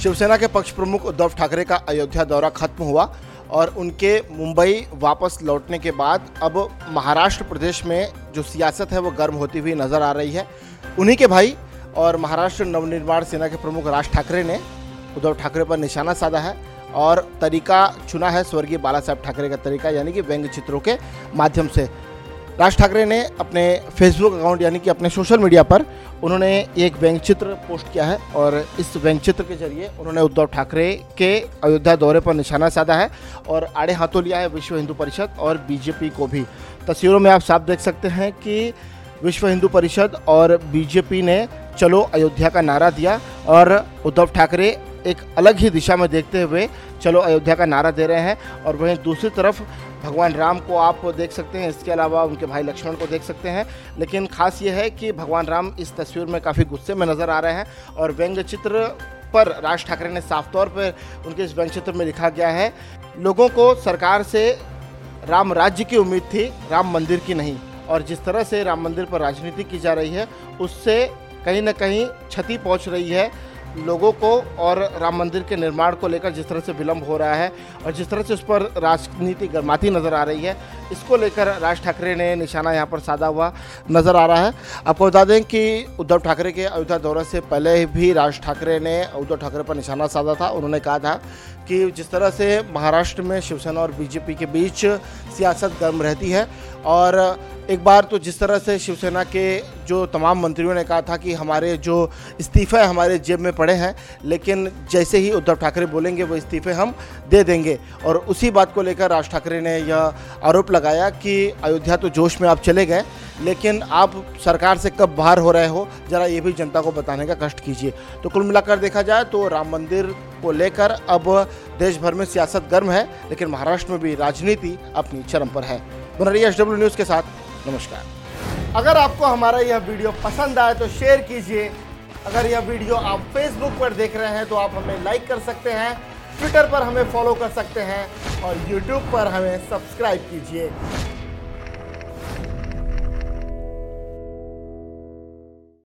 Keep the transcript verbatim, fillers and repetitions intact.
शिवसेना के पक्ष प्रमुख उद्धव ठाकरे का अयोध्या दौरा खत्म हुआ और उनके मुंबई वापस लौटने के बाद अब महाराष्ट्र प्रदेश में जो सियासत है वो गर्म होती हुई नज़र आ रही है। उन्हीं के भाई और महाराष्ट्र नवनिर्माण सेना के प्रमुख राज ठाकरे ने उद्धव ठाकरे पर निशाना साधा है और तरीका चुना है स्वर्गीय बाला साहब ठाकरे का तरीका, यानी कि व्यंग्य चित्रों के माध्यम से। राज ठाकरे ने अपने फेसबुक अकाउंट यानी कि अपने सोशल मीडिया पर उन्होंने एक व्यंग्य चित्र पोस्ट किया है और इस व्यंग्य चित्र के जरिए उन्होंने उद्धव ठाकरे के अयोध्या दौरे पर निशाना साधा है और आड़े हाथों लिया है विश्व हिंदू परिषद और बीजेपी को भी। तस्वीरों में आप साफ देख सकते हैं कि विश्व हिंदू परिषद और बीजेपी ने चलो अयोध्या का नारा दिया और उद्धव ठाकरे एक अलग ही दिशा में देखते हुए चलो अयोध्या का नारा दे रहे हैं। और वहीं दूसरी तरफ भगवान राम को आप देख सकते हैं, इसके अलावा उनके भाई लक्ष्मण को देख सकते हैं। लेकिन खास ये है कि भगवान राम इस तस्वीर में काफ़ी गुस्से में नज़र आ रहे हैं और व्यंग्य चित्र पर राज ठाकरे ने साफ तौर पर उनके इस व्यंग्य चित्र में लिखा गया है, लोगों को सरकार से राम राज्य की उम्मीद थी, राम मंदिर की नहीं। और जिस तरह से राम मंदिर पर राजनीति की जा रही है उससे कहीं ना कहीं क्षति पहुंच रही है लोगों को और राम मंदिर के निर्माण को लेकर जिस तरह से विलंब हो रहा है और जिस तरह से उस पर राजनीति गर्माती नज़र आ रही है, इसको लेकर राज ठाकरे ने निशाना यहाँ पर साधा हुआ नज़र आ रहा है। आपको बता दें कि उद्धव ठाकरे के अयोध्या दौरे से पहले भी राज ठाकरे ने उद्धव ठाकरे पर निशाना साधा था। उन्होंने कहा था कि जिस तरह से महाराष्ट्र में शिवसेना और बीजेपी के बीच सियासत गर्म रहती है और एक बार तो जिस तरह से शिवसेना के जो तमाम मंत्रियों ने कहा था कि हमारे जो इस्तीफे हमारे जेब में पड़े हैं, लेकिन जैसे ही उद्धव ठाकरे बोलेंगे वो इस्तीफे हम दे देंगे। और उसी बात को लेकर राज ठाकरे ने यह आरोप लगाया कि अयोध्या तो जोश में आप चले गए, लेकिन आप सरकार से कब बाहर हो रहे हो ज़रा ये भी जनता को बताने का कष्ट कीजिए। तो कुल मिलाकर देखा जाए तो राम मंदिर को लेकर अब देश भर में सियासत गर्म है, लेकिन महाराष्ट्र में भी राजनीति अपनी चरम पर है। बन रही है एच डब्ल्यू न्यूज़ के साथ, नमस्कार। अगर आपको हमारा यह वीडियो पसंद आए तो शेयर कीजिए। अगर यह वीडियो आप फेसबुक पर देख रहे हैं तो आप हमें लाइक कर सकते हैं, ट्विटर पर हमें फॉलो कर सकते हैं और यूट्यूब पर हमें सब्सक्राइब कीजिए।